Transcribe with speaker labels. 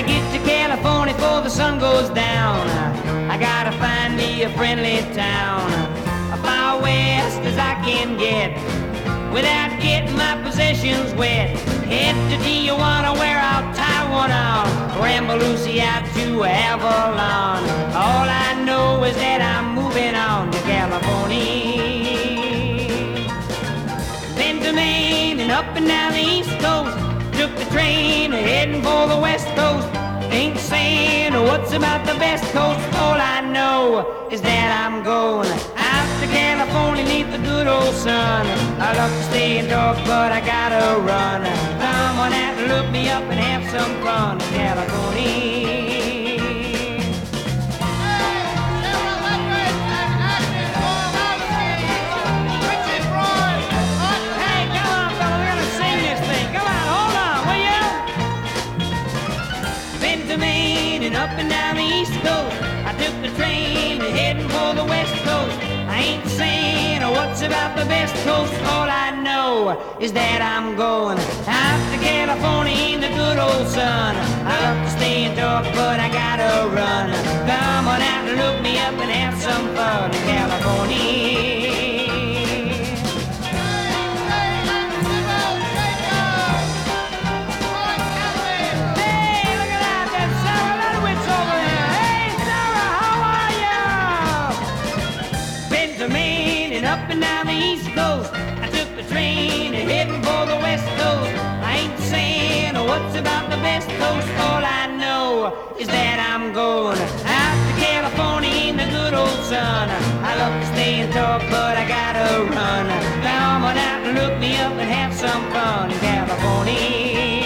Speaker 1: gotta get to California before the sun goes down. I gotta find me a friendly town, far west as I can get, without getting my possessions wet. Head to Tijuana where I'll tie one on, ramble Lucy out to Avalon. All I know is that I'm moving on to California. Been to Maine and up and down the East Coast, took the train heading for the West Coast. Ain't saying what's about the best coast, all I know is that I'm going out to California neath the good old sun. I love to stay and talk, but I gotta run. Come on out and look me up and have some fun in California. Up and down the East Coast, I took the train heading for the West Coast. I ain't saying what's about the best coast, all I know is that I'm going out to California in the good old sun. I love to stay and talk, but I gotta run. Come on out and look me up and have some fun in California. Up and down the East Coast, I took the train heading for the West Coast. I ain't saying what's about the best coast, all I know is that I'm going out to California in the good old sun. I love to stay and talk, but I gotta run. Come on out and look me up and have some fun in California.